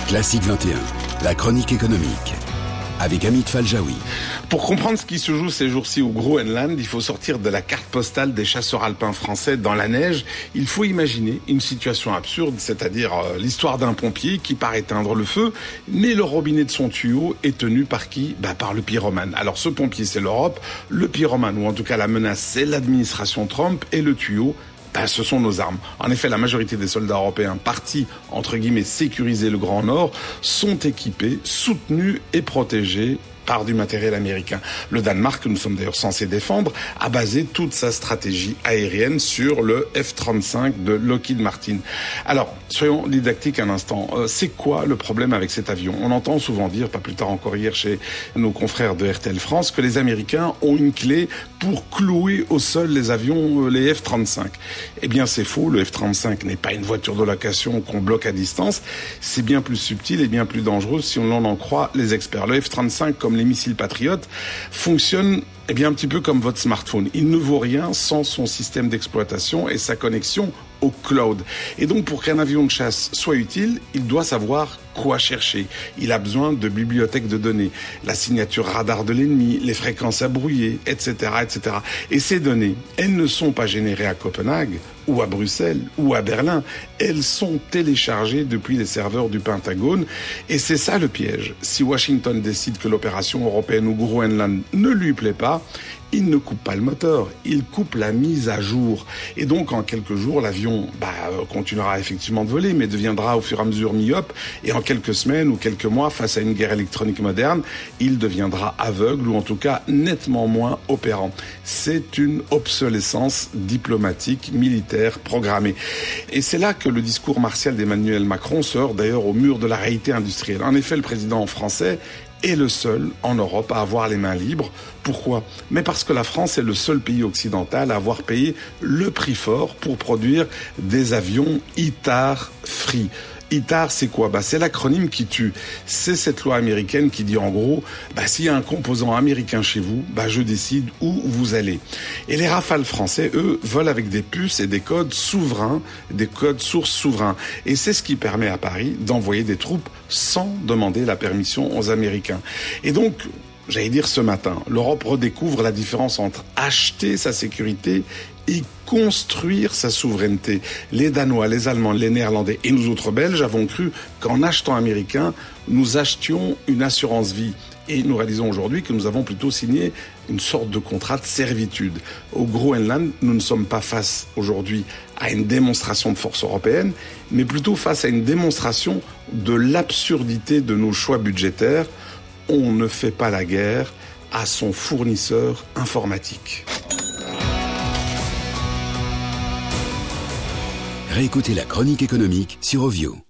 Classique 21, la chronique économique, avec Amit Faljaoui. Pour comprendre ce qui se joue ces jours-ci au Groenland, il faut sortir de la carte postale des chasseurs alpins français dans la neige. Il faut imaginer une situation absurde, c'est-à-dire l'histoire d'un pompier qui part éteindre le feu, mais le robinet de son tuyau est tenu par qui ? Par le pyromane. Alors ce pompier, c'est l'Europe, le pyromane, ou en tout cas la menace, c'est l'administration Trump, et le tuyau, ce sont nos armes. En effet, la majorité des soldats européens partis, entre guillemets, sécuriser le Grand Nord, sont équipés, soutenus et protégés par du matériel américain. Le Danemark, que nous sommes d'ailleurs censés défendre, a basé toute sa stratégie aérienne sur le F-35 de Lockheed Martin. Alors, soyons didactiques un instant. C'est quoi le problème avec cet avion ? On entend souvent dire, pas plus tard encore hier chez nos confrères de RTL France, que les Américains ont une clé pour clouer au sol les avions, les F-35. Eh bien, c'est faux. Le F-35 n'est pas une voiture de location qu'on bloque à distance. C'est bien plus subtil et bien plus dangereux si on en croit les experts. Le F-35, comme les missiles patriotes, fonctionne un petit peu comme votre smartphone. Il ne vaut rien sans son système d'exploitation et sa connexion au cloud. Et donc, pour qu'un avion de chasse soit utile, il doit savoir quoi chercher. Il a besoin de bibliothèques de données, la signature radar de l'ennemi, les fréquences à brouiller, etc., etc. Et ces données, elles ne sont pas générées à Copenhague, ou à Bruxelles, ou à Berlin. Elles sont téléchargées depuis les serveurs du Pentagone. Et c'est ça le piège. Si Washington décide que l'opération européenne au Groenland ne lui plaît pas, il ne coupe pas le moteur, il coupe la mise à jour. Et donc, en quelques jours, l'avion continuera effectivement de voler, mais deviendra au fur et à mesure myope. Et en quelques semaines ou quelques mois, face à une guerre électronique moderne, il deviendra aveugle, ou en tout cas nettement moins opérant. C'est une obsolescence diplomatique, militaire, programmée. Et c'est là que le discours martial d'Emmanuel Macron se heurte d'ailleurs au mur de la réalité industrielle. En effet, le président français est le seul en Europe à avoir les mains libres. Pourquoi ? Mais parce que la France est le seul pays occidental à avoir payé le prix fort pour produire des avions ITAR free. ITAR, c'est quoi ? C'est l'acronyme qui tue. C'est cette loi américaine qui dit en gros, s'il y a un composant américain chez vous, je décide où vous allez. Et les Rafales français, eux, volent avec des puces et des codes souverains, des codes sources souverains. Et c'est ce qui permet à Paris d'envoyer des troupes sans demander la permission aux Américains. Et donc, j'allais dire ce matin, l'Europe redécouvre la différence entre acheter sa sécurité et construire sa souveraineté. Les Danois, les Allemands, les Néerlandais et nous autres Belges avons cru qu'en achetant américain, nous achetions une assurance vie. Et nous réalisons aujourd'hui que nous avons plutôt signé une sorte de contrat de servitude. Au Groenland, nous ne sommes pas face aujourd'hui à une démonstration de force européenne, mais plutôt face à une démonstration de l'absurdité de nos choix budgétaires. On ne fait pas la guerre à son fournisseur informatique. Réécoutez la chronique économique sur Ovio.